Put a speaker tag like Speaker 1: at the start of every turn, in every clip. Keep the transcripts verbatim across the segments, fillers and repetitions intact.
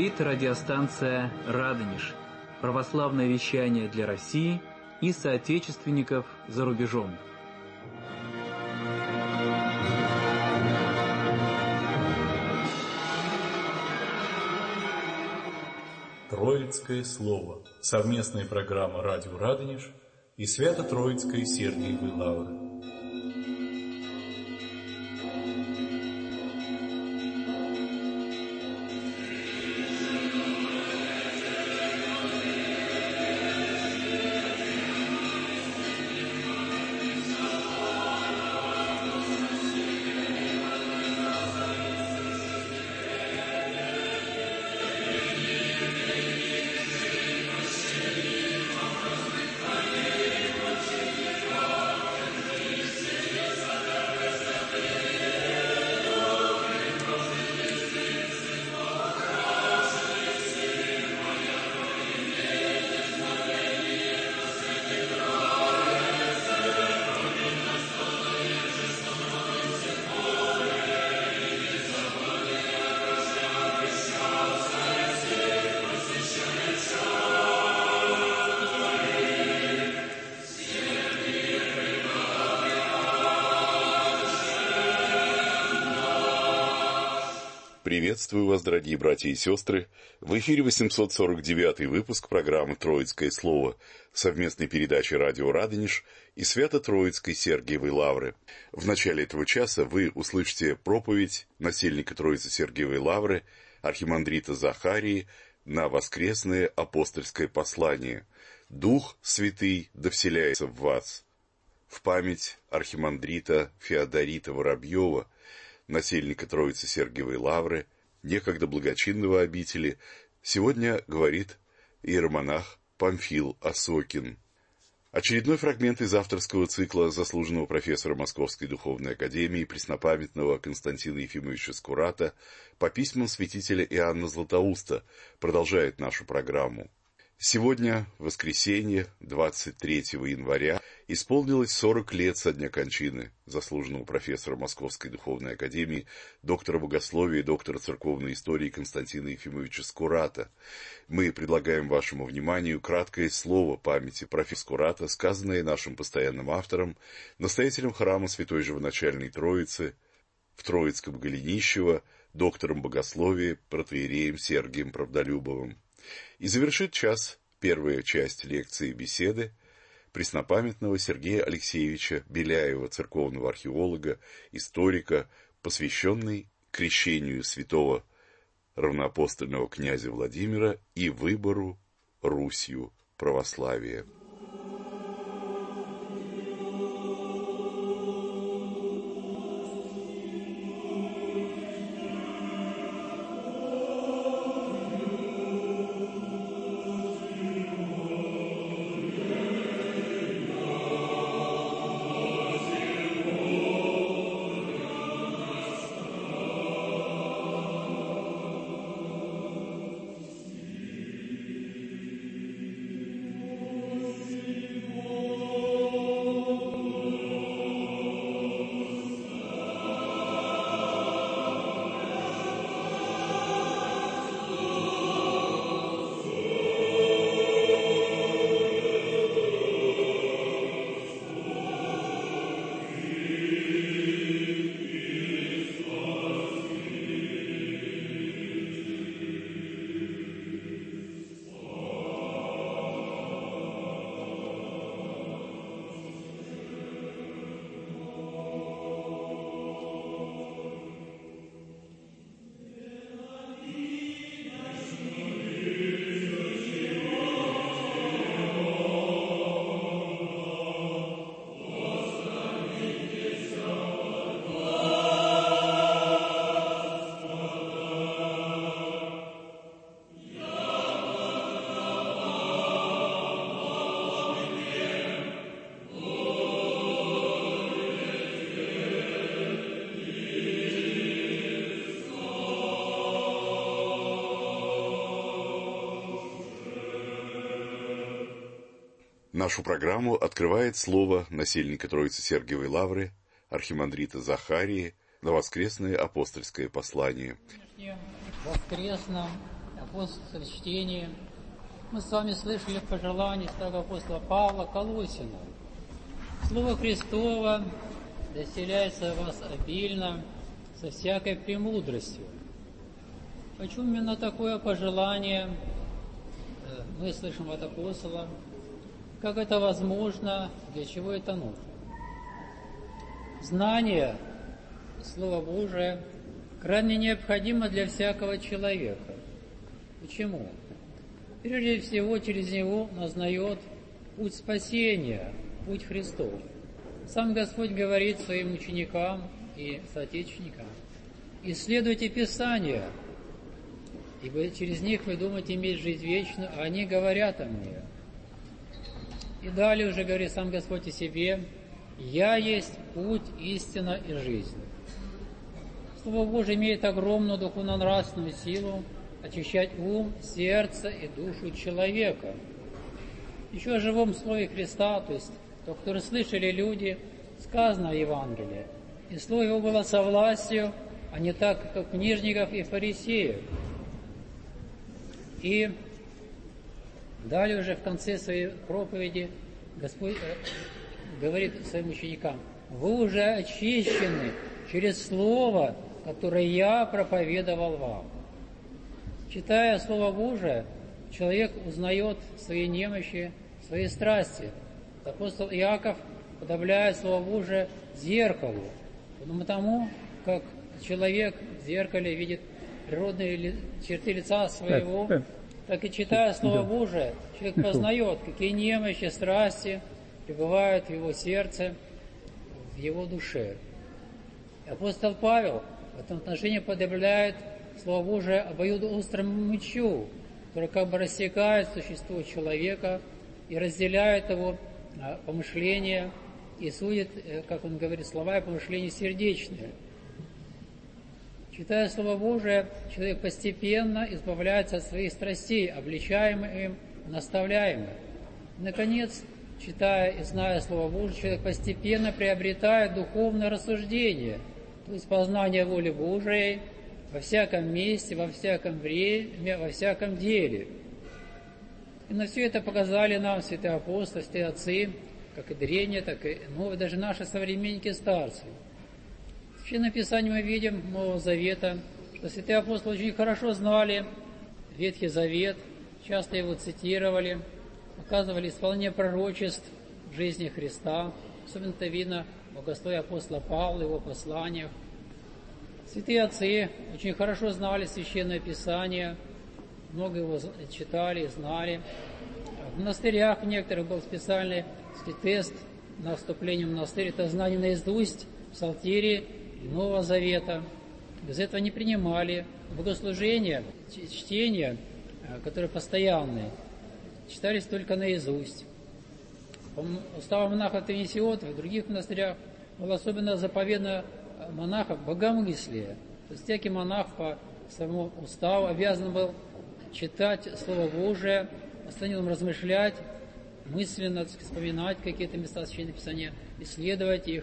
Speaker 1: Говорит радиостанция «Радонеж». Православное вещание для России и соотечественников за рубежом.
Speaker 2: Троицкое слово. Совместная программа «Радио Радонеж» и Свято-Троицкой Сергиевой Лавры.
Speaker 3: Приветствую вас, дорогие братья и сестры. В эфире восемьсот сорок девятый выпуск программы «Троицкое слово», совместной передачи «Радио Радонеж» и Свято-Троицкой Сергиевой Лавры. В начале этого часа вы услышите проповедь насельника Троицы Сергиевой Лавры, архимандрита Захарии, на воскресное апостольское послание «Дух Святый да вселяется в вас», в память архимандрита Феодорита Воробьева, насельника Троицы Сергиевой Лавры, некогда благочинного обители, сегодня говорит иеромонах Памфил Осокин. Очередной фрагмент из авторского цикла заслуженного профессора Московской духовной академии преснопамятного Константина Ефимовича Скурата по письмам святителя Иоанна Златоуста продолжает нашу программу. Сегодня, воскресенье, двадцать третьего января, исполнилось сорок лет со дня кончины заслуженного профессора Московской духовной академии, доктора богословия и доктора церковной истории Константина Ефимовича Скурата. Мы предлагаем вашему вниманию краткое слово памяти профессора Скурата, сказанное нашим постоянным автором, настоятелем храма Святой Живоначальной Троицы в Троицком Голенищево, доктором богословия, протоиереем Сергием Правдолюбовым. И завершит час первая часть лекции беседы преснопамятного Сергея Алексеевича Беляева, церковного археолога, историка, посвященный крещению святого равноапостольного князя Владимира и выбору Русью православия. Нашу программу открывает слово насельника Троицы Сергиевой Лавры, архимандрита Захарии, на воскресное апостольское послание.
Speaker 4: В воскресном апостольском чтении мы с вами слышали пожелание святого апостола Павла Колоссину. Слово Христово доселяется в вас обильно, со всякой премудростью. Почему именно такое пожелание мы слышим от апостола? Как это возможно? Для чего это нужно? Знание Слова Божия крайне необходимо для всякого человека. Почему? Прежде всего, через него назнает путь спасения, путь Христов. Сам Господь говорит своим ученикам и соотечественникам: «Исследуйте Писания, ибо через них вы думаете иметь жизнь вечную, а они говорят о мне». И далее уже говорит сам Господь о себе: «Я есть путь, истина и жизнь». Слово Божие имеет огромную духовно-нравственную силу очищать ум, сердце и душу человека. Еще о живом Слове Христа, то есть то, которое слышали люди, сказано в Евангелии. И Слово Его было со властью, а не так, как книжников и фарисеев. И далее уже в конце своей проповеди Господь говорит своим ученикам: «Вы уже очищены через Слово, которое я проповедовал вам». Читая Слово Божие, человек узнает свои немощи, свои страсти. Апостол Иаков подобляет Слово Божие зеркалу, потому как человек в зеркале видит природные черты лица своего, так и читая Слово Божие, человек познает, какие немощи, страсти пребывают в его сердце, в его душе. Апостол Павел в этом отношении подобляет Слово Божие обоюдоострому мечу, который как бы рассекает существо человека и разделяет его помышления и судит, как он говорит, слова и помышления сердечные. Читая Слово Божие, человек постепенно избавляется от своих страстей, обличаемых им, наставляемых. Наконец, читая и зная Слово Божие, человек постепенно приобретает духовное рассуждение, то есть познание воли Божией во всяком месте, во всяком время, во всяком деле. И на все это показали нам святые апостолы, святые отцы, как и древние, так и новые, даже наши современники старцы. В Священном Писании мы видим Нового Завета, что святые апостолы очень хорошо знали Ветхий Завет, часто его цитировали, показывали исполнение пророчеств в жизни Христа. Особенно это видно в богословии апостола Павла, его посланиях. Святые отцы очень хорошо знали Священное Писание, много его читали, знали. В монастырях в некоторых был специальный тест на вступление в монастырь. Это знание наизусть псалтири и Нового Завета. Без этого не принимали. Богослужения, чтения, которые постоянные, читались только наизусть. По уставам монахов Тенесиотов и в других монастырях было особенно заповедано монахов богомыслие. То есть всякий монах по своему уставу обязан был читать Слово Божие, постоянно размышлять, мысленно вспоминать какие-то места Священного Писания, исследовать их.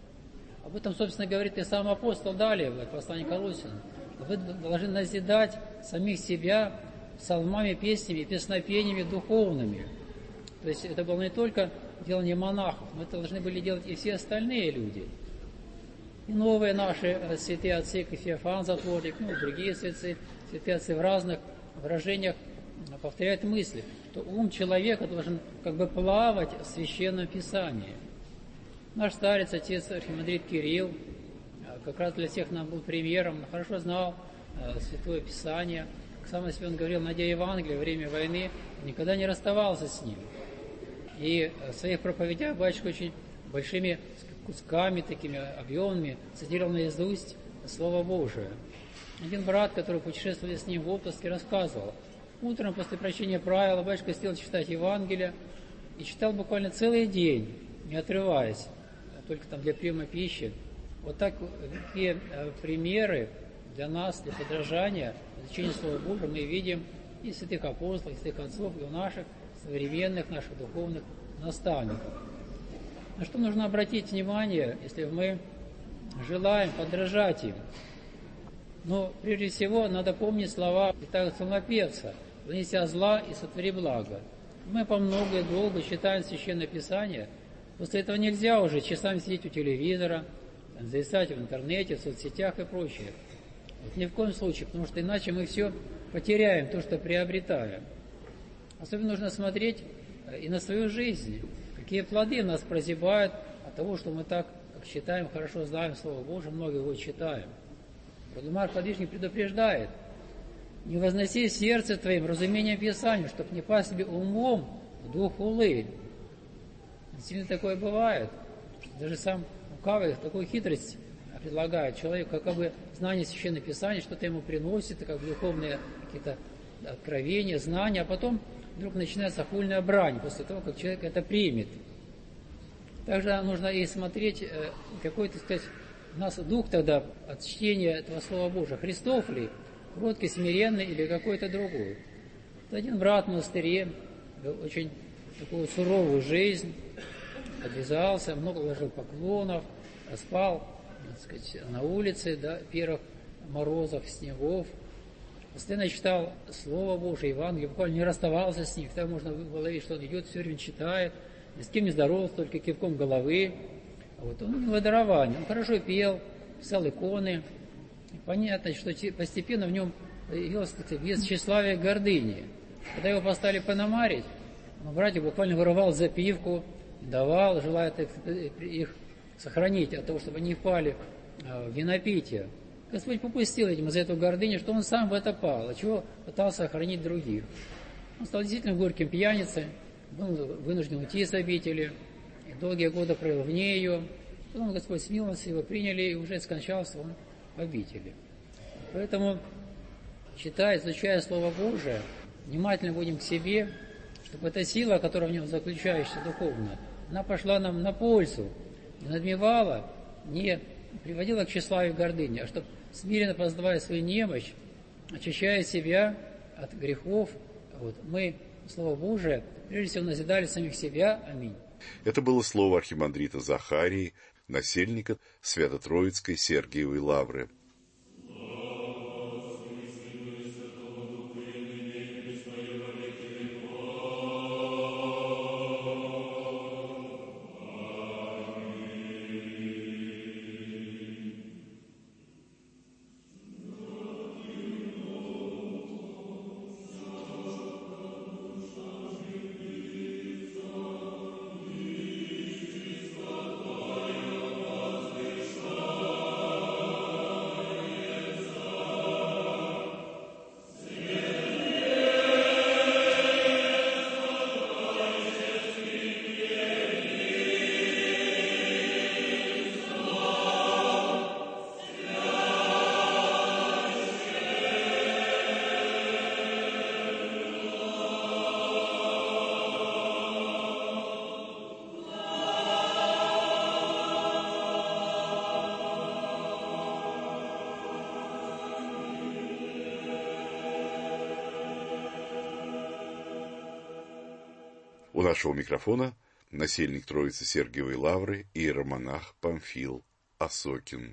Speaker 4: Об этом, собственно, говорит и сам апостол далее в послании к Колоссянам. Вы должны назидать самих себя псалмами, песнями, песнопениями духовными. То есть это было не только делание монахов, но это должны были делать и все остальные люди. И новые наши святые отцы, как Феофан Затворник, ну, другие святые, святые отцы в разных выражениях повторяют мысли, что ум человека должен как бы плавать в Священном Писании. Наш старец, отец архимандрит Кирилл, как раз для всех нам был примером, он хорошо знал Святое Писание. Сам о себе он говорил, найдя Евангелие во время войны, никогда не расставался с ним. И в своих проповедях батюшка очень большими кусками, такими объемными, цитировал наизусть Слово Божие. Один брат, который путешествовал с ним в отпуске, рассказывал: утром после прочтения правила батюшка сел читать Евангелие и читал буквально целый день, не отрываясь, только там для приема пищи. Вот так такие примеры для нас, для подражания, изучения Слова Божьего мы видим и святых апостолов, и святых отцов, и у наших современных, наших духовных наставников. На что нужно обратить внимание, если мы желаем подражать им? Но прежде всего надо помнить слова святого псалмопевца: «Клонись от зла и сотвори благо». Мы по много и долго читаем Священное Писание. После этого нельзя уже часами сидеть у телевизора, зависать в интернете, в соцсетях и прочее. Вот ни в коем случае, потому что иначе мы все потеряем, то, что приобретаем. Особенно нужно смотреть и на свою жизнь, какие плоды нас прозябают от того, что мы так, как считаем, хорошо знаем Слово Божие, много его читаем. Владимир Подвижник предупреждает: «Не возноси в сердце твоим разумение Писания, чтоб не пасть себе умом в дух улы». Действительно такое бывает, что даже сам лукавый такую хитрость предлагает человеку, как бы знание Священного Писания, что-то ему приносит, как духовные какие-то откровения, знания, а потом вдруг начинается хульная брань после того, как человек это примет. Также нужно и смотреть, какой, так сказать, у нас дух тогда от чтения этого Слова Божия. Христов ли, кроткий, смиренный или какой-то другой. Один брат в монастыре вел очень такую суровую жизнь, подвязался, много ложил поклонов, спал, так сказать, на улице до первых морозов, снегов. Постоянно читал Слово Божие, Евангелие, буквально не расставался с ним. Тогда можно выловить, что он идет, все время читает, ни с кем не здоровался, только кивком головы. Вот. Он у него дарование, он хорошо пел, писал иконы. И понятно, что постепенно в нем появилось вес тщеславия и гордыни. Когда его поставили пономарить, братья буквально вырывал запивку, давал, желая их сохранить от того, чтобы они не впали в винопитие. Господь попустил этим из-за этого гордыни, что он сам в это пал, а чего пытался охранить других. Он стал действительно горьким пьяницей, был вынужден уйти с обители, и долгие годы провел вне ее. Потом Господь смиловался, его приняли, и уже скончался он в обители. Поэтому, читая, изучая Слово Божие, внимательно будем к себе, чтобы эта сила, которая в нем заключающаяся духовно, она пошла нам на пользу, не надмевала, не приводила к тщеславию и гордыне, а чтобы смиренно познавая свою немощь, очищая себя от грехов, вот, мы, Слово Божие, прежде всего назидали самих себя. Аминь.
Speaker 3: Это было слово архимандрита Захарии, насельника Свято-Троицкой Сергиевой Лавры. У нашего микрофона насельник Троицы Сергиевой Лавры иеромонах Памфил Осокин.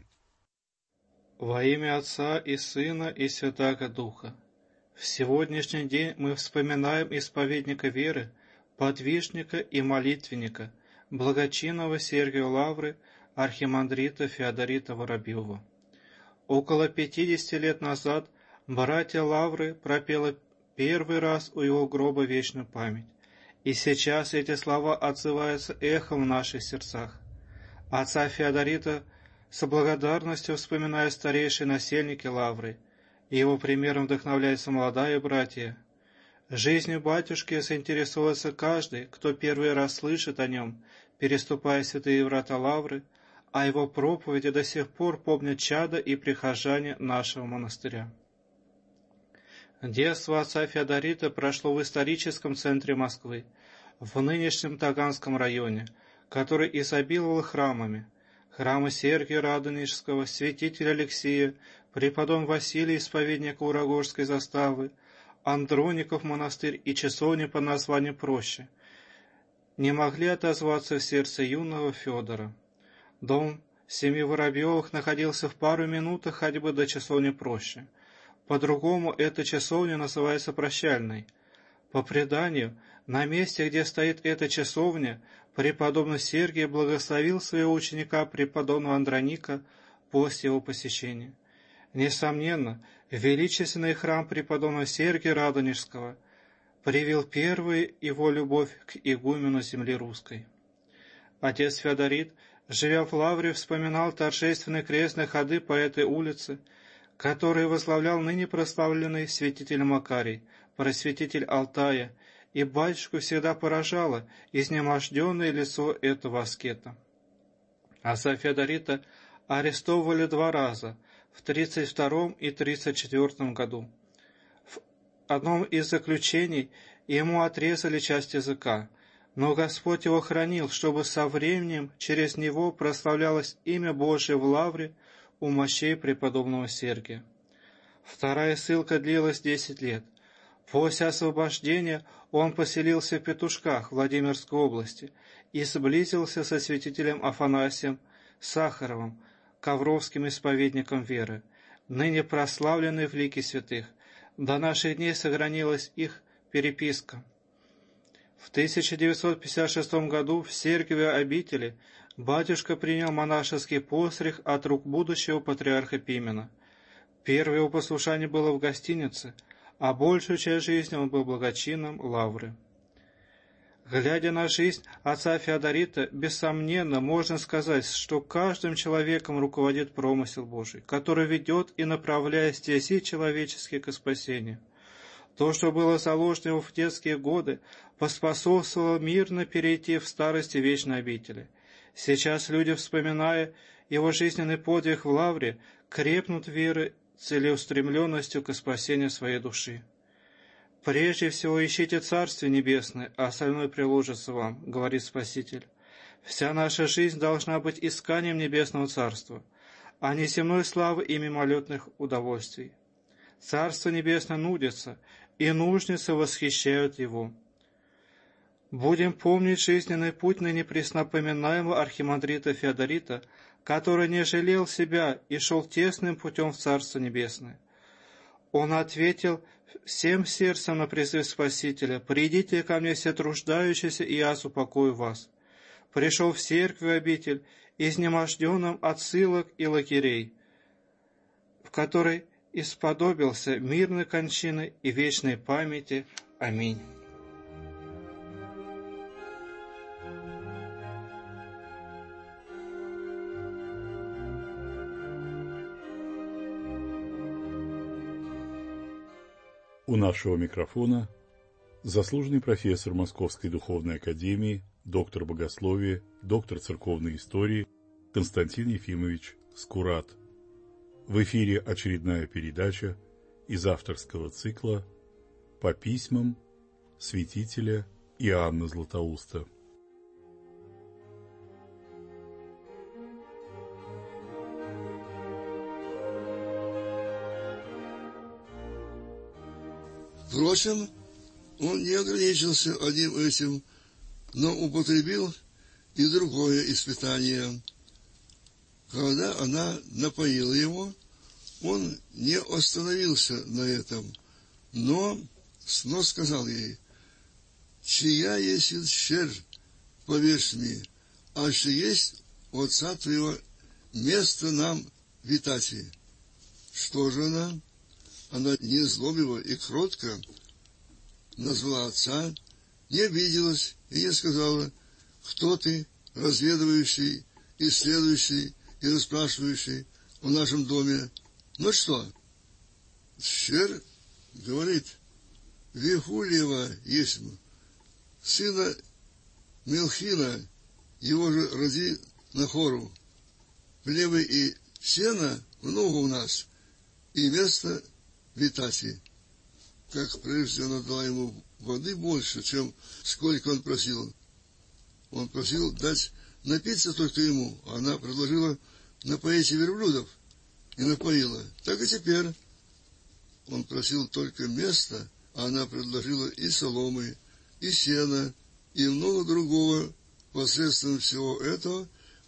Speaker 5: Во имя Отца и Сына и Святаго Духа. В сегодняшний день мы вспоминаем исповедника веры, подвижника и молитвенника, благочинного Сергия Лавры, архимандрита Феодорита Воробьева. Около пятидесяти лет назад братья Лавры пропела первый раз у его гроба вечную память. И сейчас эти слова отзываются эхом в наших сердцах. Отца Феодорита с благодарностью вспоминают старейшие насельники Лавры, и его примером вдохновляются молодые братья. Жизнью батюшки заинтересовался каждый, кто первый раз слышит о нем, переступая святые врата Лавры, а его проповеди до сих пор помнят чада и прихожане нашего монастыря. Детство отца Феодорита прошло в историческом центре Москвы, в нынешнем Таганском районе, который изобиловал храмами. Храмы Сергия Радонежского, святителя Алексея, преподобного Василия, исповедника Урагожской заставы, Андроников монастырь и часовня под названием Проще не могли отозваться в сердце юного Федора. Дом в семье Воробьевых находился в пару минутах ходьбы до часовни Прощи. По-другому эта часовня называется Прощальной. По преданию, на месте, где стоит эта часовня, преподобный Сергий благословил своего ученика преподобного Андроника после его посещения. Несомненно, величественный храм преподобного Сергия Радонежского привел первую его любовь к игумену земли русской. Отец Феодорит, живя в Лавре, вспоминал торжественные крестные ходы по этой улице, которые возглавлял ныне прославленный святитель Макарий, просветитель Алтая, и батюшку всегда поражало изнеможденное лицо этого аскета. Отца Феодорита арестовывали два раза, в тридцать втором и тридцать четвёртом году. В одном из заключений ему отрезали часть языка, но Господь его хранил, чтобы со временем через него прославлялось имя Божие в Лавре у мощей преподобного Сергия. Вторая ссылка длилась десять лет. После освобождения он поселился в Петушках Владимирской области и сблизился со святителем Афанасием Сахаровым, ковровским исповедником веры, ныне прославленный в лике святых. До наших дней сохранилась их переписка. В тысяча девятьсот пятьдесят шестом году в Сергиевой обители батюшка принял монашеский постриг от рук будущего патриарха Пимена. Первое его послушание было в гостинице, а большую часть жизни он был благочинным Лавры. Глядя на жизнь отца Феодорита, бессомненно можно сказать, что каждым человеком руководит промысел Божий, который ведет и направляет стези человеческие к спасению. То, что было заложено его в детские годы, поспособствовало мирно перейти в старости вечной обители. Сейчас люди, вспоминая его жизненный подвиг в Лавре, крепнут верой, целеустремленностью к спасению своей души. «Прежде всего ищите Царствие Небесное, а остальное приложится вам», — говорит Спаситель. «Вся наша жизнь должна быть исканием Небесного Царства, а не земной славы и мимолетных удовольствий. Царство Небесное нудится, и нужницы восхищают его». Будем помнить жизненный путь ныне преснопоминаемого архимандрита Феодорита, который не жалел себя и шел тесным путем в Царство Небесное. Он ответил всем сердцем на призыв Спасителя: «Придите ко мне все труждающиеся, и я успокою вас». Пришел в церковь обитель, изнеможденным от ссылок и лагерей, в которой исподобился мирной кончины и вечной памяти. Аминь.
Speaker 3: У нашего микрофона заслуженный профессор Московской духовной академии, доктор богословия, доктор церковной истории Константин Ефимович Скурат. В эфире очередная передача из авторского цикла «По письмам святителя Иоанна Златоуста».
Speaker 6: Впрочем, он не ограничился одним этим, но употребил и другое испытание. Когда она напоила его, он не остановился на этом, но снова сказал ей: «Чья есть щер, повешь мне, а что есть отца твоего место нам витати». Что же она? Она не злобива и кротко назвала отца, не обиделась и не сказала: «Кто ты, разведывающий, исследующий и расспрашивающий в нашем доме? Ну что?» Щер говорит: «Вихульева есть сына Мелхина, его же роди Нахору. Хлеба и сена много у нас, и место витати». Как прежде она дала ему воды больше, чем сколько он просил. Он просил дать напиться только ему, а она предложила напоить верблюдов, и напоила. Так и теперь. Он просил только места, а она предложила и соломы, и сена, и много другого. Посредством всего этого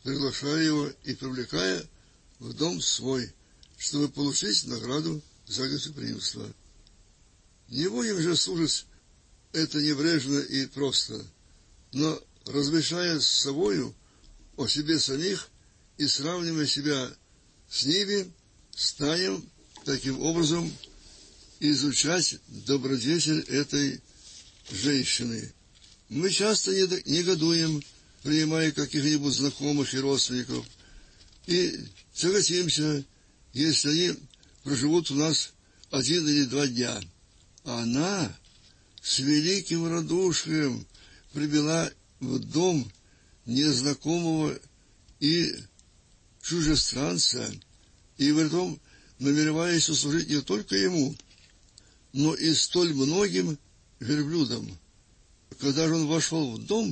Speaker 6: приглашая его и привлекая в дом свой, чтобы получить награду за гостеприимство. Не будем же служить это небрежно и просто, но размышляя с собою о себе самих и сравнивая себя с ними, станем таким образом изучать добродетель этой женщины. Мы часто негодуем, принимая каких-нибудь знакомых и родственников, и согласимся, если они проживут у нас один или два дня. А она с великим радушием прибыла в дом незнакомого и чужестранца, и в этом намереваясь услужить не только ему, но и столь многим верблюдам. Когда же он вошел в дом,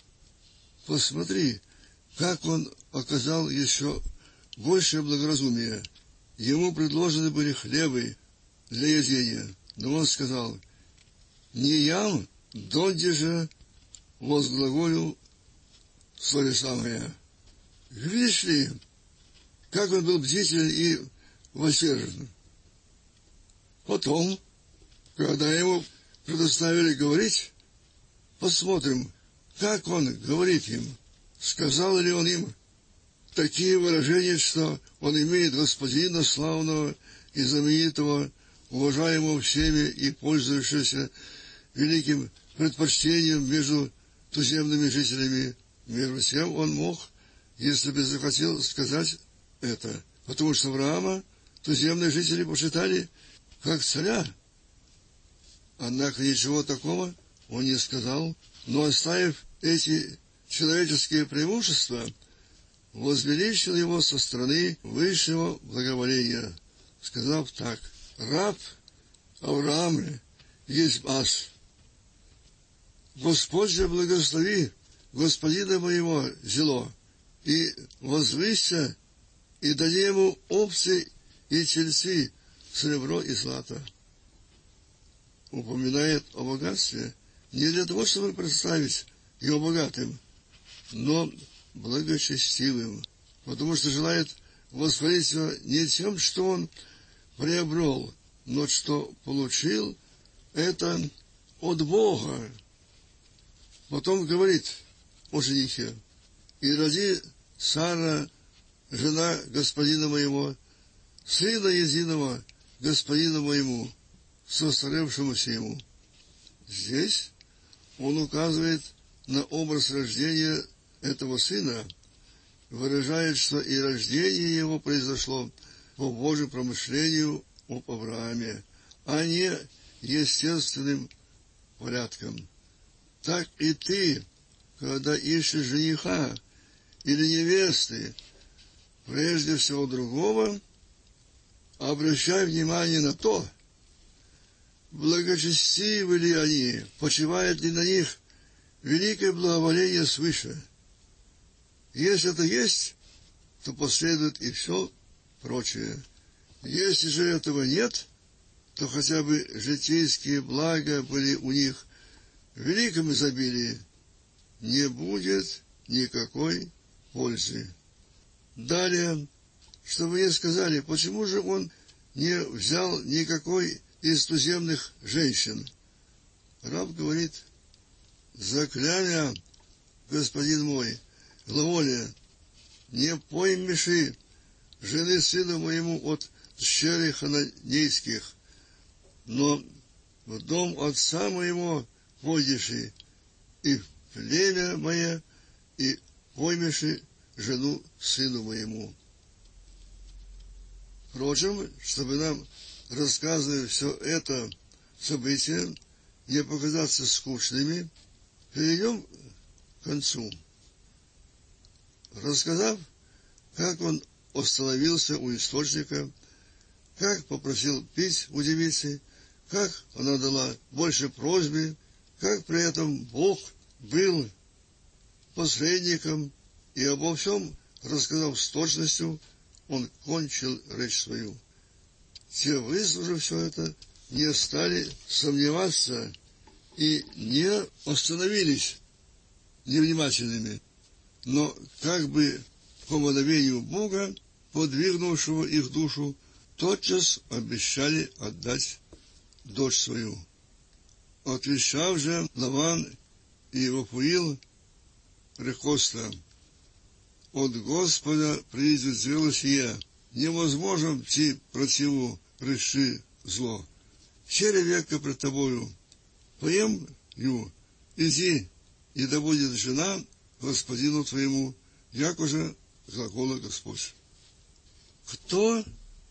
Speaker 6: посмотри, как он оказал еще большее благоразумие. Ему предложены были хлебы для едения, но он сказал: «Не ям, донде же возглаголю словеса моя». Видишь ли, как он был бдителен и воздержан. Потом, когда ему предоставили говорить, посмотрим, как он говорит им. Сказал ли он им такие выражения, что он имеет господина славного и знаменитого, уважаемого всеми и пользующегося великим предпочтением между туземными жителями. Между тем он мог, если бы захотел, сказать это, потому что Авраама туземные жители почитали как царя. Однако ничего такого он не сказал, но, оставив эти человеческие преимущества, возвеличил его со стороны высшего благоволения, сказав так: «Раб Авраам есть ас. Господь же благослови господина моего зело, и возвысься, и дади ему овцы и тельцы, серебро и злато». Упоминает о богатстве не для того, чтобы представить его богатым, но благочестивым, потому что желает восхвалить его не тем, что он приобрел, но что получил это от Бога. Потом говорит о женихе: «И роди Сара, жена господина моего, сына единого господину моему, состарившемуся ему». Здесь он указывает на образ рождения этого сына, выражает, что и рождение его произошло по Божьему промышлению об Аврааме, а не естественным порядком. Так и ты, когда ищешь жениха или невесты, прежде всего другого, обращай внимание на то, благочестивы ли они, почивает ли на них великое благоволение свыше. Если это есть, то последует и все прочее. Если же этого нет, то хотя бы житейские блага были у них в великом изобилии, не будет никакой пользы. Далее, чтобы не сказали, почему же он не взял никакой из туземных женщин. Раб говорит: «Заклятие, господин мой, глаголе, не поймеши жены сыну моему от щери хананейских, но в дом отца моего пойдеши, и в племя мое, и поймеши жену сыну моему». Впрочем, чтобы нам, рассказывая все это событие, не показаться скучными, перейдем к концу. Рассказав, как он остановился у источника, как попросил пить у девицы, как она дала больше просьбе, как при этом Бог был посредником, и обо всем, рассказав с точностью, он кончил речь свою. Те, выслушав все это, не стали сомневаться и не остановились невнимательными, но как бы по мановению Бога, подвигнувшего их душу, тотчас обещали отдать дочь свою. Отвечав же Лаван и Вафуил рекоста: от Господа приидет зрело сие, невозможно идти противу реши зло. Чере века пред тобою, поем ю, иди, и да будет жена господину твоему, як уже глагола Господь. Кто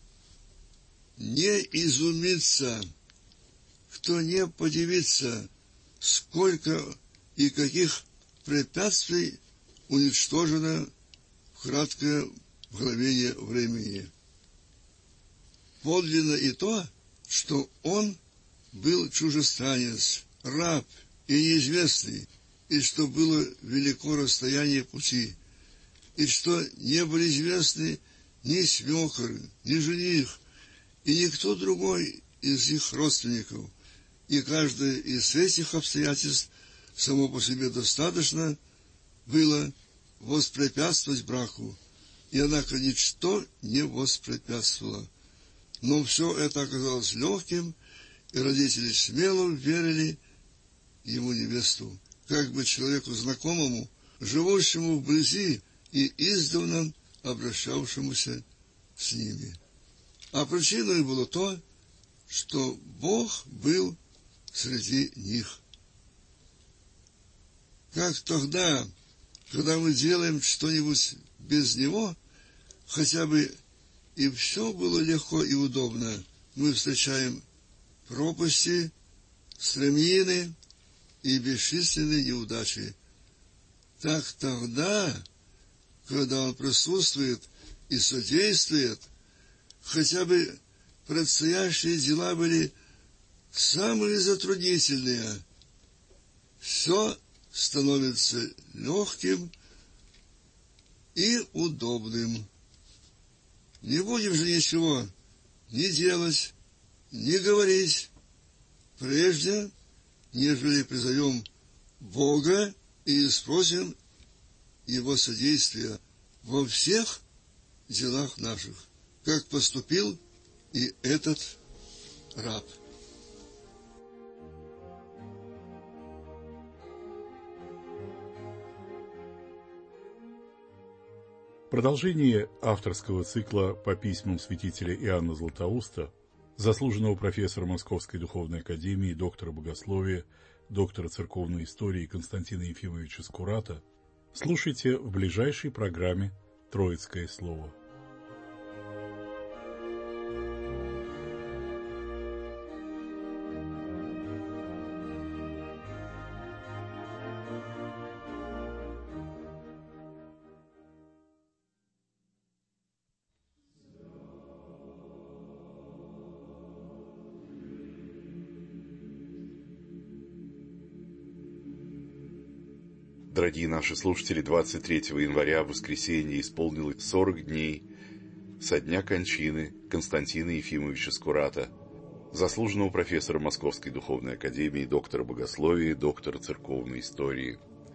Speaker 6: не изумится, кто не подивится, сколько и каких препятствий уничтожено в краткое мгновение времени. Подлинно и то, что он был чужестранец, раб и неизвестный, и что было велико расстояние пути, и что не были известны ни свекор, ни жених, и никто другой из их родственников, и каждое из этих обстоятельств само по себе достаточно было воспрепятствовать браку, и однако ничто не воспрепятствовало. Но все это оказалось легким, и родители смело верили ему невесту, как бы человеку знакомому, живущему вблизи и издавна обращавшемуся с ними. А причиной было то, что Бог был среди них. Как тогда, когда мы делаем что-нибудь без Него, хотя бы и все было легко и удобно, мы встречаем пропасти, стремнины и бесчисленные неудачи. Так тогда, когда Он присутствует и содействует, хотя бы предстоящие дела были самые затруднительные, все становится легким и удобным. Не будем же ничего ни делать, ни говорить, прежде, нежели призовем Бога и спросим Его содействия во всех делах наших, как поступил и этот раб.
Speaker 2: Продолжение авторского цикла по письмам святителя Иоанна Златоуста, заслуженного профессора Московской духовной академии, доктора богословия, доктора церковной истории Константина Ефимовича Скурата, слушайте в ближайшей программе «Троицкое слово».
Speaker 3: Дорогие наши слушатели, двадцать третьего января, в воскресенье, исполнилось сорок дней со дня кончины Константина Ефимовича Скурата, заслуженного профессора Московской духовной академии, доктора богословия, доктора церковной истории.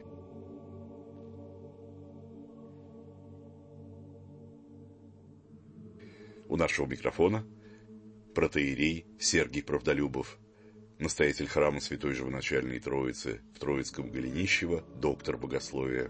Speaker 3: У нашего микрофона протоиерей Сергий Правдолюбов, настоятель храма Святой Живоначальной Троицы в Троицком Голенищево, доктор богословия.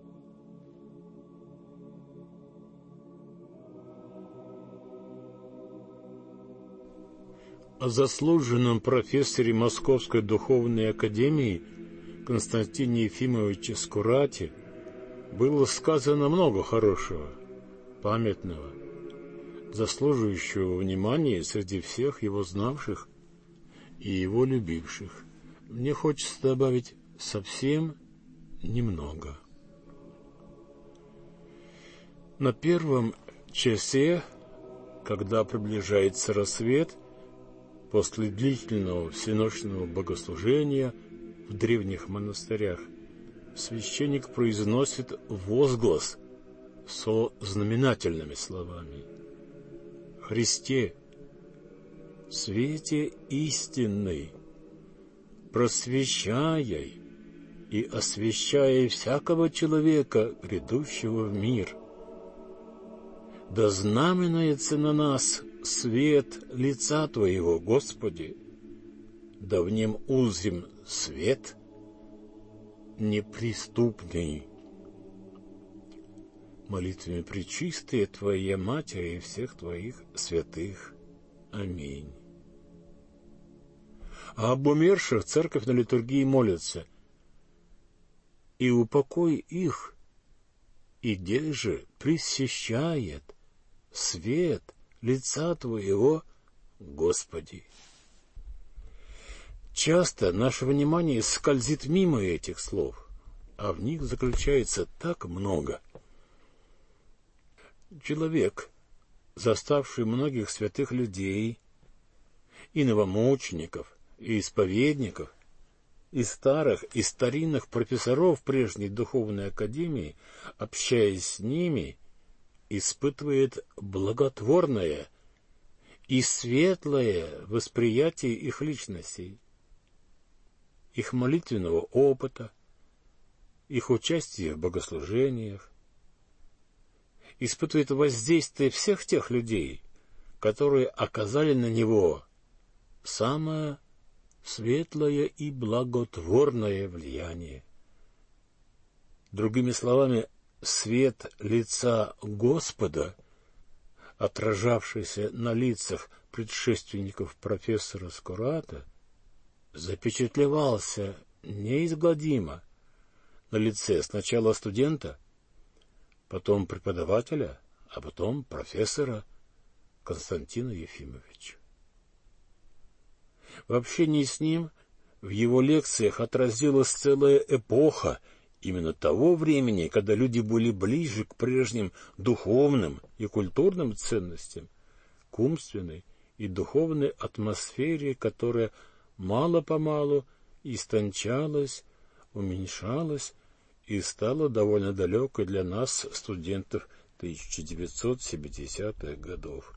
Speaker 7: О заслуженном профессоре Московской духовной академии Константине Ефимовиче Скурате было сказано много хорошего, памятного, заслуживающего внимания среди всех его знавших и его любивших. Мне хочется добавить совсем немного. На первом часе, когда приближается рассвет, после длительного всеночного богослужения в древних монастырях, священник произносит возглас со знаменательными словами: «Христе, свете истинный, просвещай и освещай всякого человека, грядущего в мир, Да знаменуется на нас свет лица Твоего, Господи, да в нем узрим свет неприступный. Молитвами пречистые Твоя Матери и всех Твоих святых. Аминь. А об умерших церковь на литургии молится: «И упокой их, и где же пресыщает свет лица Твоего, Господи». Часто наше внимание скользит мимо этих слов, а в них заключается так много. Человек, заставший многих святых людей, и новомучеников, и исповедников, и старых, и старинных профессоров прежней духовной академии, общаясь с ними, испытывает благотворное и светлое восприятие их личностей, их молитвенного опыта, их участия в богослужениях, испытывает воздействие всех тех людей, которые оказали на него самое светлое и благотворное влияние. Другими словами, свет лица Господа, отражавшийся на лицах предшественников профессора Скората, запечатлевался неизгладимо на лице сначала студента, потом преподавателя, а потом профессора Константина Ефимовича. В общении с ним в его лекциях отразилась целая эпоха именно того времени, когда люди были ближе к прежним духовным и культурным ценностям, к умственной и духовной атмосфере, которая мало-помалу истончалась, уменьшалась и стала довольно далекой для нас, студентов тысяча девятьсот семидесятых годов.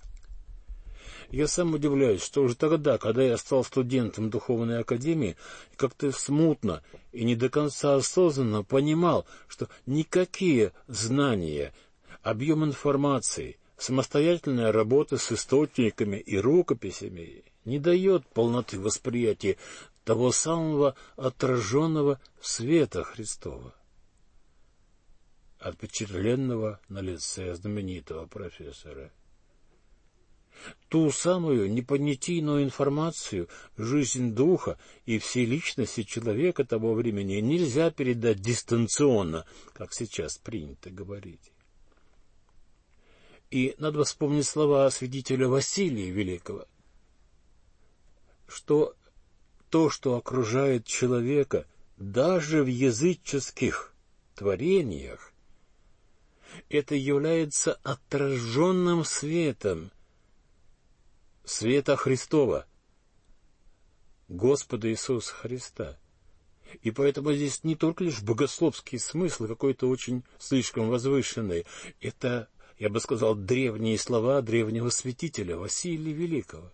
Speaker 7: Я сам удивляюсь, что уже тогда, когда я стал студентом духовной академии, как-то смутно и не до конца осознанно понимал, что никакие знания, объем информации, самостоятельная работа с источниками и рукописями не дает полноты восприятия того самого отраженного света Христова, отпечатленного на лице знаменитого профессора. Ту самую непонятийную информацию, жизнь духа и всей личности человека того времени нельзя передать дистанционно, как сейчас принято говорить. И надо вспомнить слова святителя Василия Великого, что то, что окружает человека даже в языческих творениях, это является отраженным светом, света Христова, Господа Иисуса Христа. И поэтому здесь не только лишь богословский смысл, какой-то очень слишком возвышенный. Это, я бы сказал, древние слова древнего святителя Василия Великого,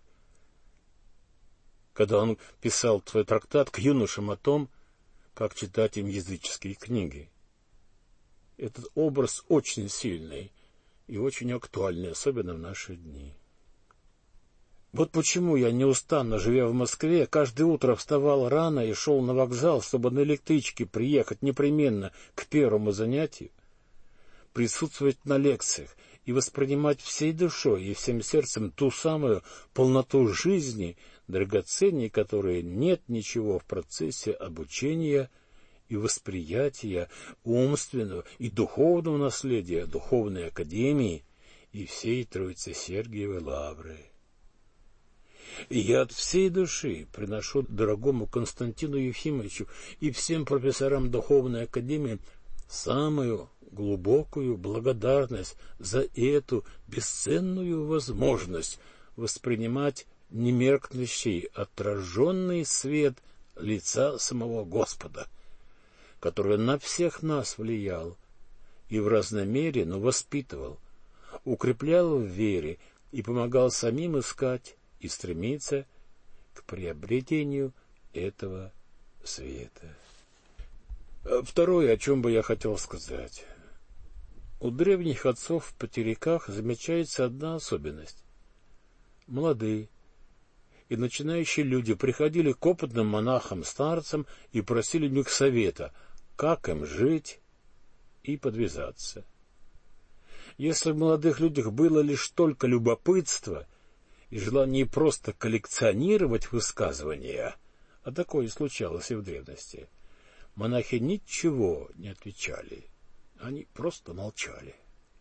Speaker 7: когда он писал свой трактат к юношам о том, как читать им языческие книги. Этот образ очень сильный и очень актуальный, особенно в наши дни. Вот почему я неустанно, живя в Москве, каждое утро вставал рано и шел на вокзал, чтобы на электричке приехать непременно к первому занятию, присутствовать на лекциях и воспринимать всей душой и всем сердцем ту самую полноту жизни, драгоценней которой нет ничего в процессе обучения и восприятия умственного и духовного наследия Духовной Академии и всей Троицы Сергиевой Лавры. И я от всей души приношу дорогому Константину Ефимовичу и всем профессорам Духовной Академии самую глубокую благодарность за эту бесценную возможность воспринимать немеркнущий отраженный свет лица самого Господа, который на всех нас влиял и в разной мере, но воспитывал, укреплял в вере и помогал самим искать и стремиться к приобретению этого света. Второе, о чем бы я хотел сказать. У древних отцов в потеряках замечается одна особенность. Молодые и начинающие люди приходили к опытным монахам-старцам и просили у них совета, как им жить и подвязаться. Если в молодых людях было лишь только любопытство и желание просто коллекционировать высказывания, а такое случалось и в древности, монахи ничего не отвечали, они просто молчали.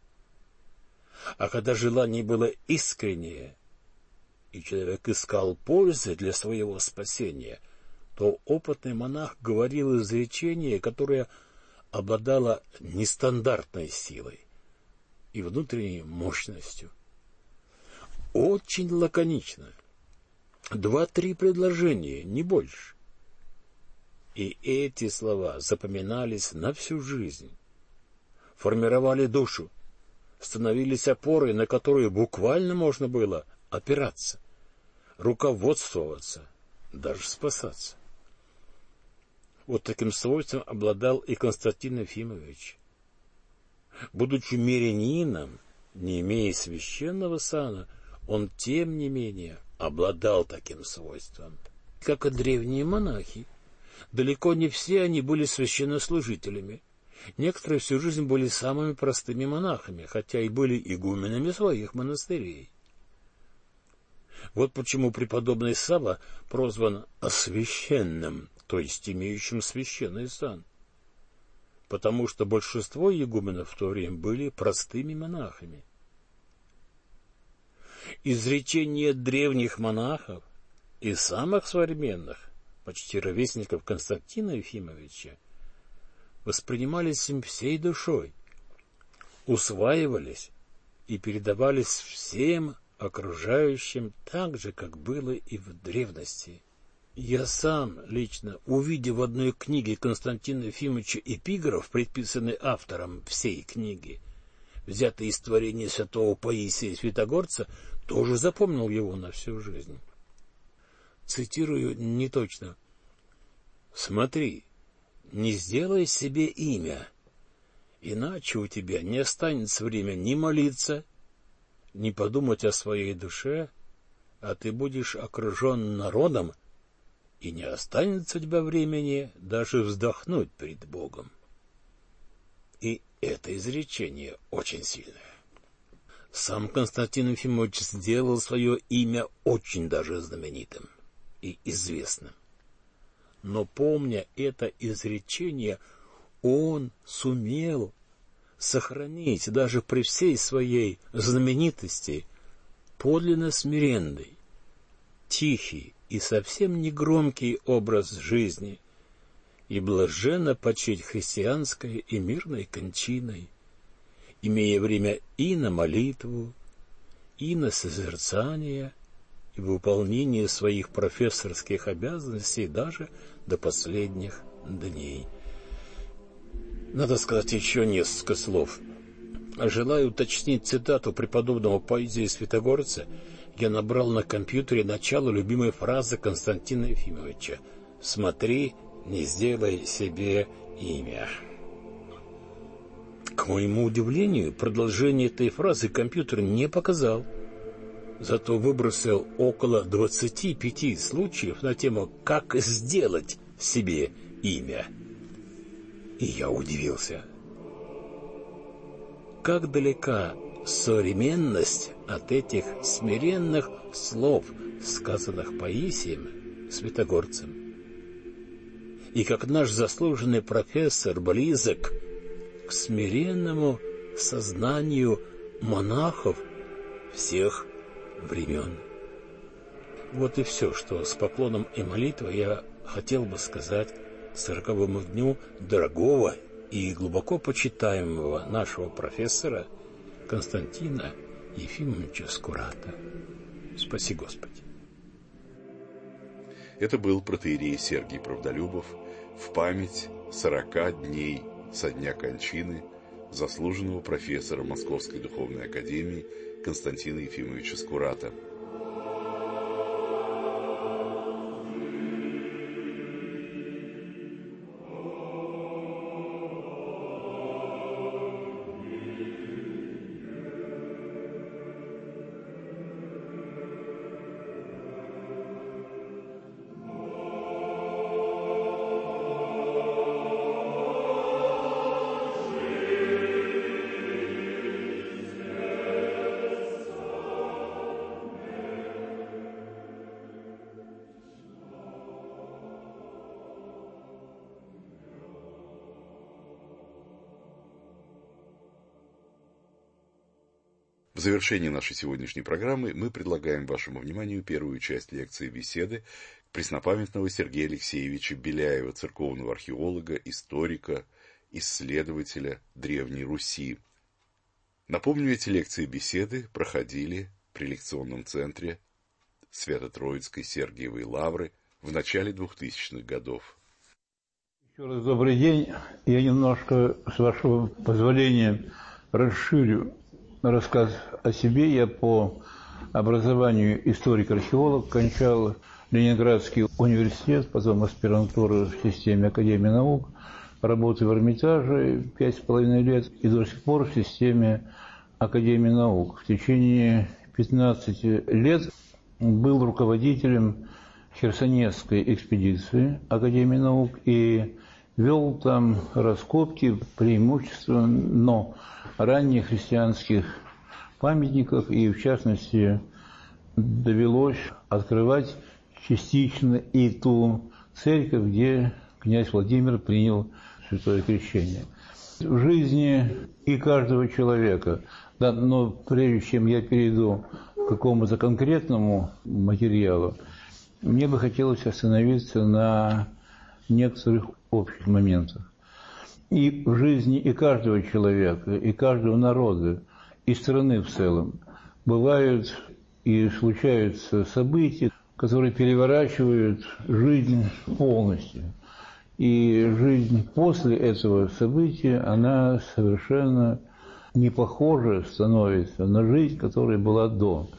Speaker 7: А когда желание было искреннее, и человек искал пользы для своего спасения, то опытный монах говорил изречение, которое обладало нестандартной силой и внутренней мощностью. Очень лаконично. Два-три предложения, не больше. И эти слова запоминались на всю жизнь, формировали душу, становились опорой, на которую буквально можно было опираться, руководствоваться, даже спасаться. Вот таким свойством обладал и Константин Ефимович. Будучи мирянином, не имея священного сана, он, тем не менее, обладал таким свойством. Как и древние монахи, далеко не все они были священнослужителями. Некоторые всю жизнь были самыми простыми монахами, хотя и были игуменами своих монастырей. Вот почему преподобный Савва прозван освященным, то есть имеющим священный сан. Потому что большинство игуменов в то время были простыми монахами. Изречения древних монахов и самых современных, почти ровесников Константина Ефимовича, воспринимались им всей душой, усваивались и передавались всем окружающим так же, как было и в древности. Я сам лично, увидев в одной книге Константина Ефимовича эпиграф, предписанный автором всей книги, взятый из творения святого Паисия Святогорца, тоже запомнил его на всю жизнь. Цитирую неточно. «Смотри, не сделай себе имя, иначе у тебя не останется время ни молиться, ни подумать о своей душе, а ты будешь окружен народом, и не останется у тебя времени даже вздохнуть перед Богом». И это изречение очень сильное. Сам Константин Ефимович сделал свое имя очень даже знаменитым и известным. Но, помня это изречение, он сумел сохранить даже при всей своей знаменитости подлинно смиренный, тихий и совсем не громкий образ жизни и блаженно почить христианской и мирной кончиной, имея время и на молитву, и на созерцание, и выполнение своих профессорских обязанностей даже до последних дней. Надо сказать еще несколько слов. Желаю уточнить цитату преподобного Паисия Святогорца. Я набрал на компьютере начало любимой фразы Константина Ефимовича: «Смотри, не сделай себе имя». К моему удивлению, продолжение этой фразы компьютер не показал. Зато выбросил около двадцати пяти случаев на тему «Как сделать себе имя». И я удивился. Как далека современность от этих смиренных слов, сказанных Паисием Святогорцем. И как наш заслуженный профессор близок к смиренному сознанию монахов всех времен. Вот и все, что с поклоном и молитвой я хотел бы сказать сороковому дню дорогого и глубоко почитаемого нашего профессора Константина Ефимовича Скурата. Спаси Господи.
Speaker 3: Это был протоиерей Сергий Правдолюбов в память сорока дней со дня кончины заслуженного профессора Московской духовной академии Константина Ефимовича Скурата. В завершении нашей сегодняшней программы мы предлагаем вашему вниманию первую часть лекции беседы преснопамятного Сергея Алексеевича Беляева, церковного археолога, историка, исследователя Древней Руси. Напомню, эти лекции беседы проходили при лекционном центре Свято-Троицкой Сергиевой Лавры в начале двухтысячных годов.
Speaker 8: Еще раз добрый день. Я немножко, с вашего позволения, расширю рассказ о себе. Я по образованию историк-археолог, кончал Ленинградский университет, потом аспирантуру в системе Академии наук, работаю в Эрмитаже пять с половиной лет и до сих пор в системе Академии наук. В течение пятнадцати лет был руководителем Херсонесской экспедиции Академии наук и вел там раскопки преимущественно ранних христианских памятников, и в частности довелось открывать частично и ту церковь, где князь Владимир принял святое крещение. В жизни и каждого человека, да, но прежде чем я перейду к какому-то конкретному материалу, мне бы хотелось остановиться на некоторых общих моментах. И в жизни и каждого человека, и каждого народа, и страны в целом бывают и случаются события, которые переворачивают жизнь полностью. И жизнь после этого события, она совершенно не похожа становится на жизнь, которая была до.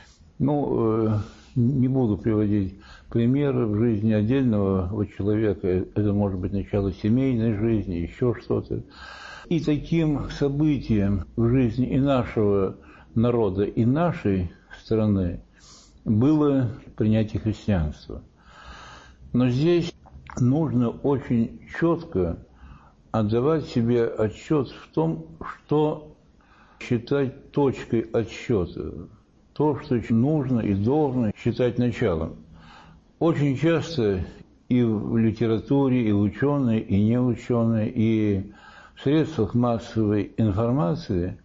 Speaker 8: Ну, не буду приводить примеры в жизни отдельного человека. Это может быть начало семейной жизни, еще что-то. И таким событием в жизни и нашего народа, и нашей страны было принятие христианства. Но здесь нужно очень четко отдавать себе отчет в том, что считать точкой отсчета, то, что нужно и должно считать началом. Очень часто и в литературе, и ученые, и неученые, и в средствах массовой информации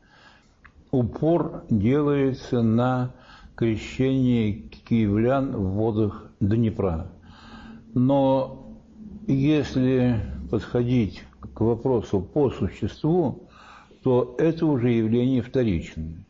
Speaker 8: упор делается на крещение киевлян в водах Днепра. Но если подходить к вопросу по существу, то это уже явление вторичное.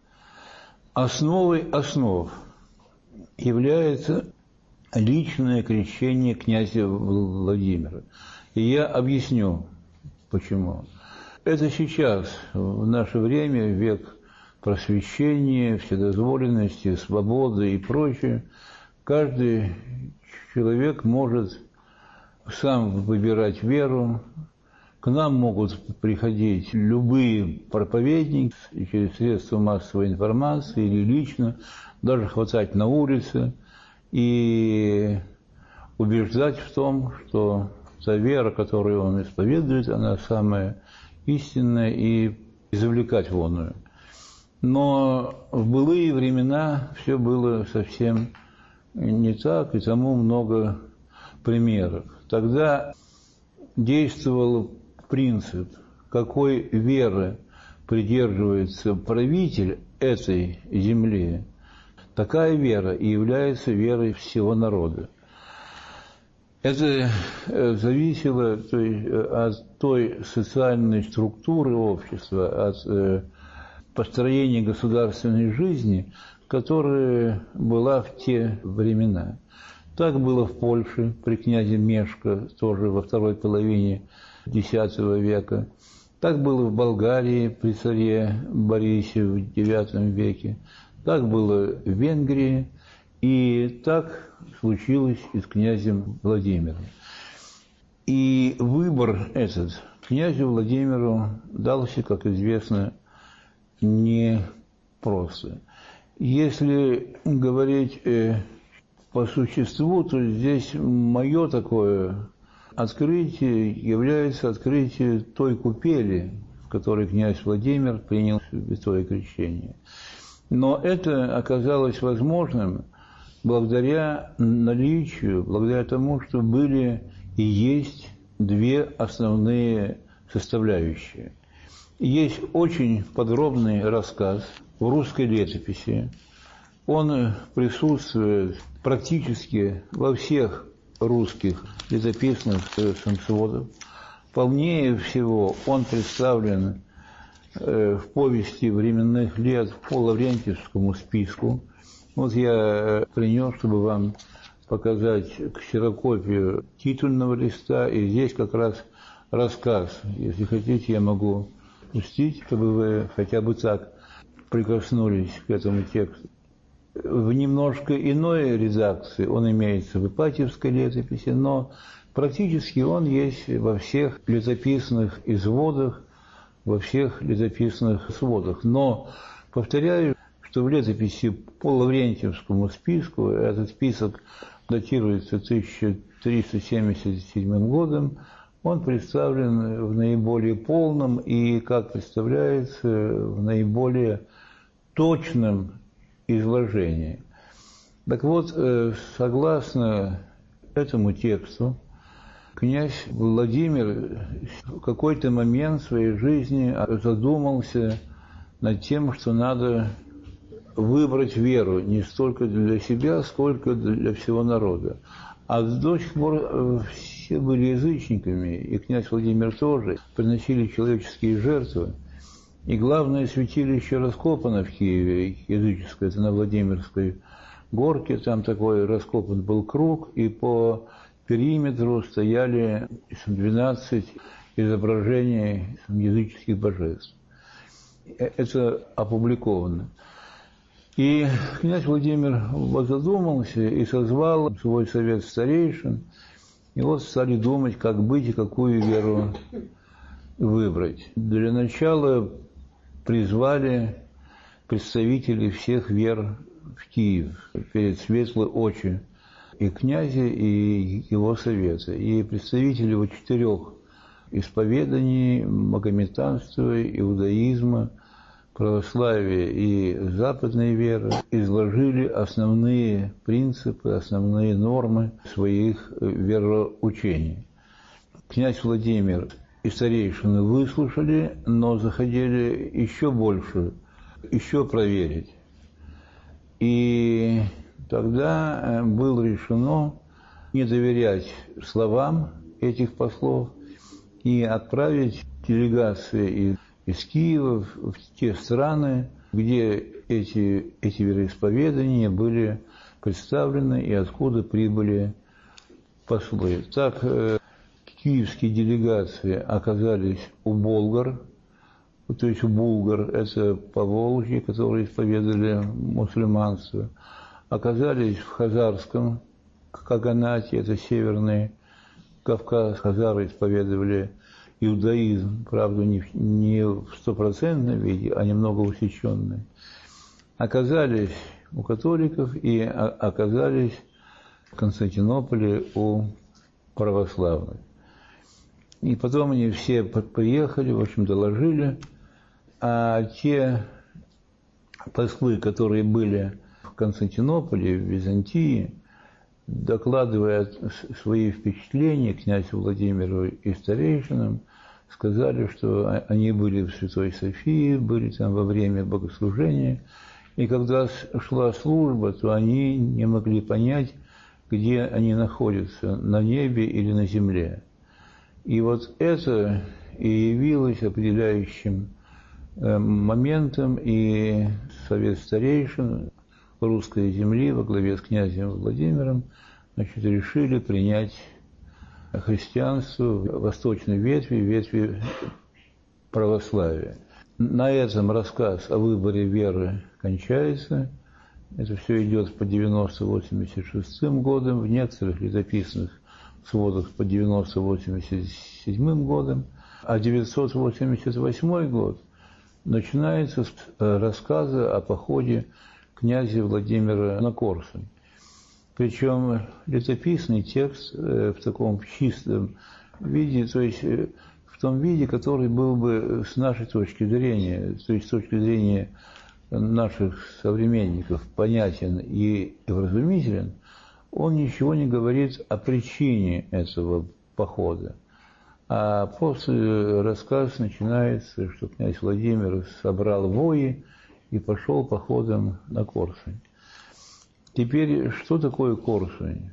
Speaker 8: Основой основ является личное крещение князя Владимира. И я объясню, почему. Это сейчас, в наше время, век просвещения, вседозволенности, свободы и прочее, каждый человек может сам выбирать веру. К нам могут приходить любые проповедники через средства массовой информации или лично, даже хватать на улице и убеждать в том, что та вера, которую он исповедует, она самая истинная, и завлекать вонную. Но в былые времена все было совсем не так, и тому много примеров. Тогда действовал принцип, какой веры придерживается правитель этой земли, такая вера и является верой всего народа. Это зависело то есть, от той социальной структуры общества, от построения государственной жизни, которая была в те времена. Так было в Польше при князе Мешко, тоже во второй половине десятого века. Так было в Болгарии при царе Борисе в девятом веке. Так было в Венгрии. И так случилось и с князем Владимиром. И выбор этот князю Владимиру дался, как известно, непросто. Если говорить по существу, то здесь мое такое открытие является открытие той купели, в которой князь Владимир принял святое крещение. Но это оказалось возможным благодаря наличию, благодаря тому, что были и есть две основные составляющие. Есть очень подробный рассказ в русской летописи. Он присутствует практически во всех русских летописных сводах. Полнее всего он представлен в повести временных лет по Лаврентьевскому списку. Вот я принес, чтобы вам показать ксерокопию титульного листа, и здесь как раз рассказ. Если хотите, я могу пустить, чтобы вы хотя бы так прикоснулись к этому тексту. В немножко иной редакции он имеется в Ипатьевской летописи, но практически он есть во всех летописных изводах, во всех летописных сводах. Но повторяю, что в летописи по Лаврентьевскому списку, этот список датируется тысяча триста семьдесят седьмым годом, он представлен в наиболее полном и, как представляется, в наиболее точном изложении. Так вот, согласно этому тексту, князь Владимир в какой-то момент в своей жизни задумался над тем, что надо выбрать веру не столько для себя, сколько для всего народа. А до сих пор все были язычниками, и князь Владимир тоже, приносили человеческие жертвы. И главное святилище раскопано в Киеве, языческое, это на Владимирской горке, там такой раскопан был круг, и по периметру стояли двенадцать изображений языческих божеств. Это опубликовано. И князь Владимир задумался и созвал свой совет старейшин, и вот стали думать, как быть и какую веру выбрать. Для начала призвали представителей всех вер в Киев перед светлые очи и князя, и его совета, и представители его четырех исповеданий: магометанства, иудаизма, православия и западной веры, изложили основные принципы, основные нормы своих вероучений. Князь Владимир и старейшины выслушали, но захотели еще больше, еще проверить. И тогда было решено не доверять словам этих послов и отправить делегации из Киева в те страны, где эти, эти вероисповедания были представлены и откуда прибыли послы. Так, киевские делегации оказались у болгар, то есть у булгар, это поволжье, которые исповедовали мусульманство, оказались в хазарском каганате, это северный Кавказ, хазары исповедовали иудаизм, правда, не, не в стопроцентном виде, а немного усеченный. Оказались у католиков и оказались в Константинополе у православных. И потом они все приехали, в общем, доложили, а те послы, которые были в Константинополе, в Византии, докладывая свои впечатления князю Владимиру и старейшинам, сказали, что они были в Святой Софии, были там во время богослужения, и когда шла служба, то они не могли понять, где они находятся, на небе или на земле. И вот это и явилось определяющим моментом, и Совет старейшин русской земли во главе с князем Владимиром, значит, решили принять христианство в восточной ветви, ветви православия. На этом рассказ о выборе веры кончается. Это все идет по девяносто восемьдесят шестым годам, в некоторых летописных сводах по девяносто восемьдесят седьмым годом, а девятьсот восемьдесят восьмой год начинается с рассказа о походе князя Владимира на Корсунь. Причем летописный текст в таком чистом виде, то есть в том виде, который был бы с нашей точки зрения, то есть с точки зрения наших современников, понятен и вразумителен, он ничего не говорит о причине этого похода. А после рассказ начинается, что князь Владимир собрал вои и пошел походом на Корсунь. Теперь, что такое Корсунь?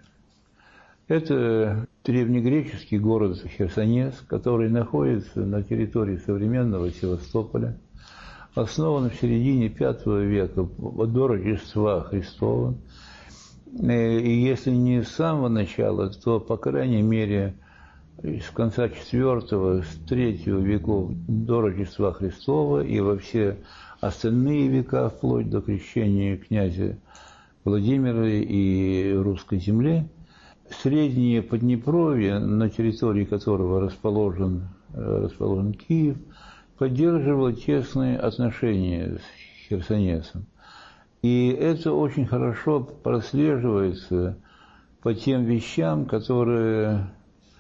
Speaker 8: Это древнегреческий город Херсонес, который находится на территории современного Севастополя, основан в середине пятого века до Рождества Христова. И если не с самого начала, то, по крайней мере, с конца четвертого, с третьего веков до Рождества Христова и во все остальные века, вплоть до крещения князя Владимира и русской земли, Среднее Поднепровье, на территории которого расположен, расположен Киев, поддерживало тесные отношения с Херсонесом. И это очень хорошо прослеживается по тем вещам, которые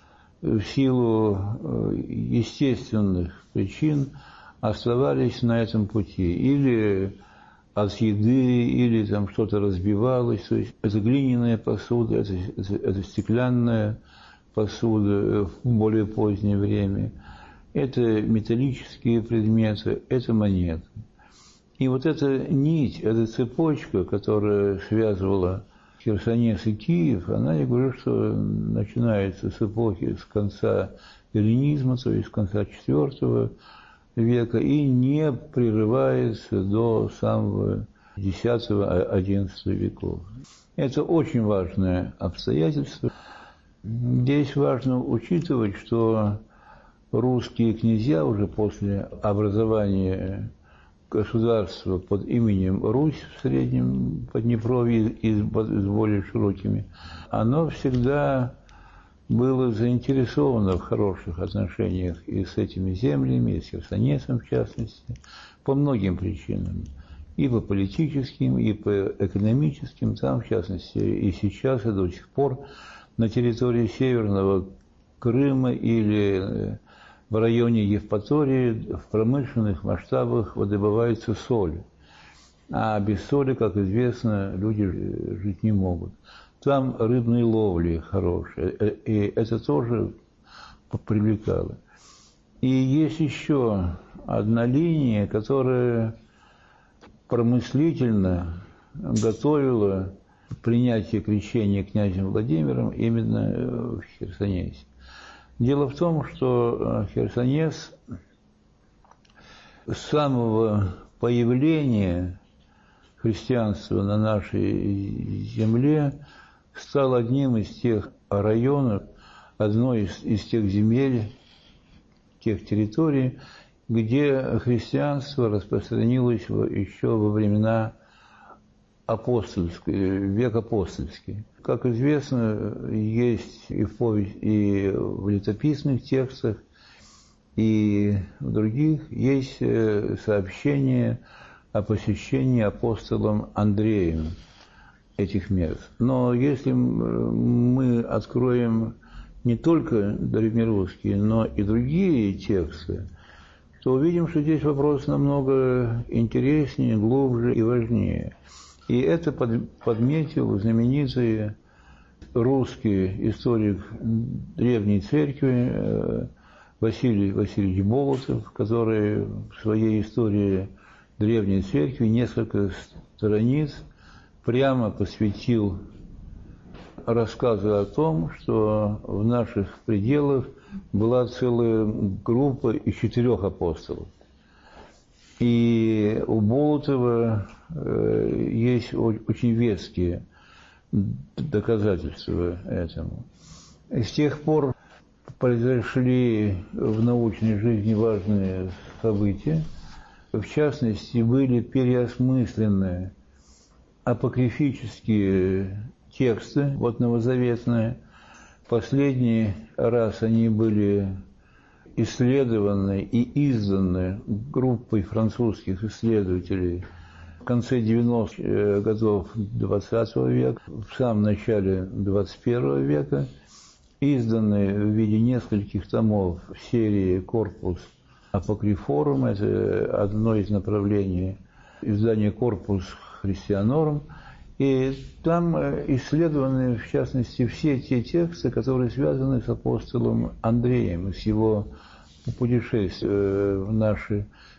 Speaker 8: в силу естественных причин оставались на этом пути. Или от еды, или там что-то разбивалось. То есть это глиняная посуда, это, это, это стеклянная посуда в более позднее время. Это металлические предметы, это монеты. И вот эта нить, эта цепочка, которая связывала Херсонес и Киев, она, я говорю, что начинается с эпохи, с конца эллинизма, то есть с конца четвертого века, и не прерывается до самого десятого-одиннадцатого веков. Это очень важное обстоятельство. Здесь важно учитывать, что русские князья уже после образования государства под именем Русь в Среднем Поднепровье и с более широкими, оно всегда было заинтересовано в хороших отношениях и с этими землями, и с Херсонесом в частности, по многим причинам. И по политическим, и по экономическим, там, в частности, и сейчас, и до сих пор на территории Северного Крыма или в районе Евпатории в промышленных масштабах выдобывается соль. А без соли, как известно, люди жить не могут. Там рыбные ловли хорошие, и это тоже привлекало. И есть еще одна линия, которая промыслительно готовила принятие крещения князем Владимиром именно в Херсонесе. Дело в том, что Херсонес с самого появления христианства на нашей земле стал одним из тех районов, одной из, из тех земель, тех территорий, где христианство распространилось еще во времена апостольской, век апостольский. Как известно, есть и в, повесть, и в летописных текстах, и в других есть сообщение о посещении апостолом Андреем этих мест. Но если мы откроем не только древнерусские, но и другие тексты, то увидим, что здесь вопрос намного интереснее, глубже и важнее. И это подметил знаменитый русский историк Древней Церкви Василий Васильевич Болотов, который в своей истории Древней Церкви несколько страниц прямо посвятил рассказу о том, что в наших пределах была целая группа из четырех апостолов. И у Болотова э, есть очень веские доказательства этому. И с тех пор произошли в научной жизни важные события. В частности, были переосмыслены апокрифические тексты, вот новозаветные. Последний раз они были исследованы и изданы группой французских исследователей в конце девяностых годов двадцатого века, в самом начале двадцать первого века, изданы в виде нескольких томов в серии «Корпус Апокрифорум», это одно из направлений издания «Корпус Христианорум», и там исследованы, в частности, все те тексты, которые связаны с апостолом Андреем, с его путешествием в наши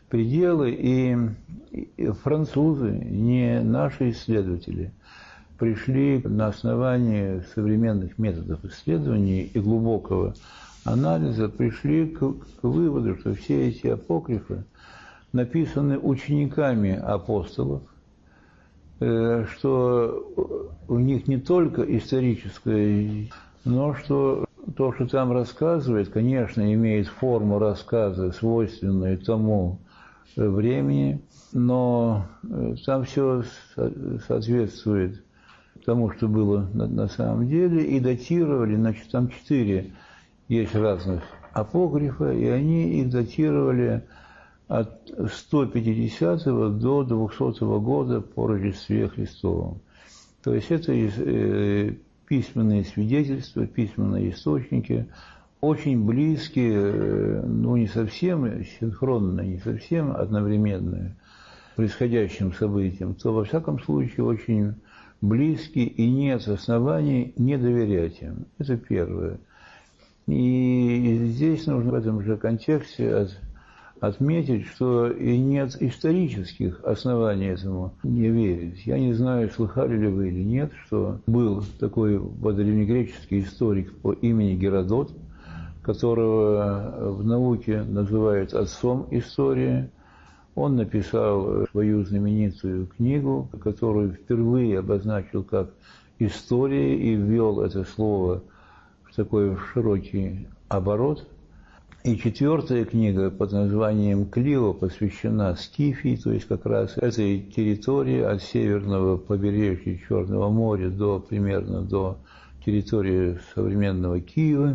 Speaker 8: пределы, и, и французы, не наши исследователи, пришли на основании современных методов исследований и глубокого анализа, пришли к, к выводу, что все эти апокрифы написаны учениками апостолов, э, что у них не только историческое, но что то, что там рассказывает, конечно, имеет форму рассказа, свойственную тому времени, но там все соответствует тому, что было на, на самом деле, и датировали, значит, там четыре есть разных апокрифа, и они их датировали от сто пятидесятого до двухсотого года по Рождестве Христовом. То есть это э, письменные свидетельства, письменные источники, очень близкие, э, ну не совсем синхронно, не совсем одновременные происходящим событиям, то во всяком случае очень близкие, и нет оснований не доверять им. Это первое. И здесь нужно в этом же контексте от, отметить, что и нет исторических оснований этому не верить. Я не знаю, слыхали ли вы или нет, что был такой древнегреческий историк по имени Геродот, которого в науке называют отцом истории. Он написал свою знаменитую книгу, которую впервые обозначил как «История» и ввел это слово в такой широкий оборот. И четвертая книга под названием «Клио» посвящена Скифии, то есть как раз этой территории от северного побережья Черного моря до примерно до территории современного Киева.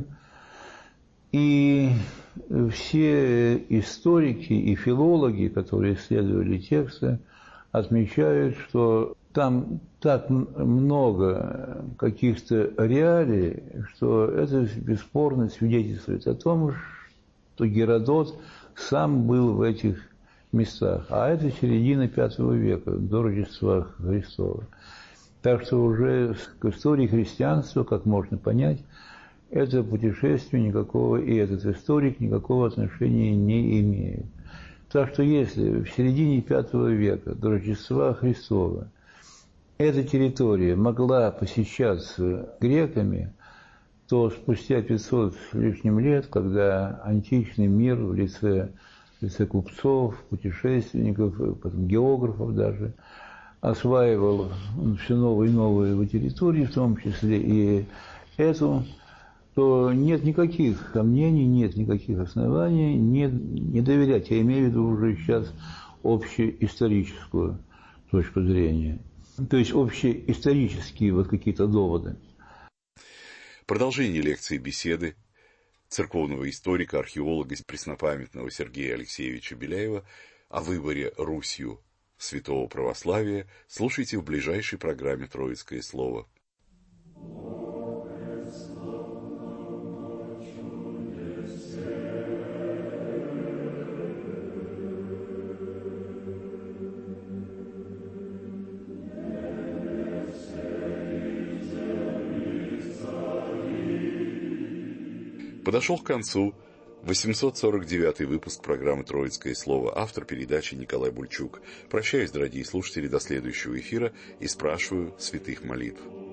Speaker 8: И все историки и филологи, которые исследовали тексты, отмечают, что там так много каких-то реалий, что это бесспорно свидетельствует о том, что Геродот сам был в этих местах. А это середина пятого века, до Рождества Христова. Так что уже к истории христианства, как можно понять, это путешествие никакого, и этот историк никакого отношения не имеет. Так что если в середине пятого века, до Рождества Христова, эта территория могла посещаться греками, то спустя пятьсот с лишним лет, когда античный мир в лице, в лице купцов, путешественников, потом географов даже, осваивал все новые и новые его территории, в том числе и эту, то нет никаких сомнений, нет никаких оснований не, не доверять. Я имею в виду уже сейчас общеисторическую точку зрения. То есть общеисторические вот какие-то доводы.
Speaker 3: Продолжение лекции беседы церковного историка, археолога преснопамятного Сергея Алексеевича Беляева о выборе Русью святого православия слушайте в ближайшей программе «Троицкое слово». Подошел к концу восемьсот сорок девятый выпуск программы «Троицкое слово». Автор передачи Николай Бульчук. Прощаюсь, дорогие слушатели, до следующего эфира и спрашиваю святых молитв.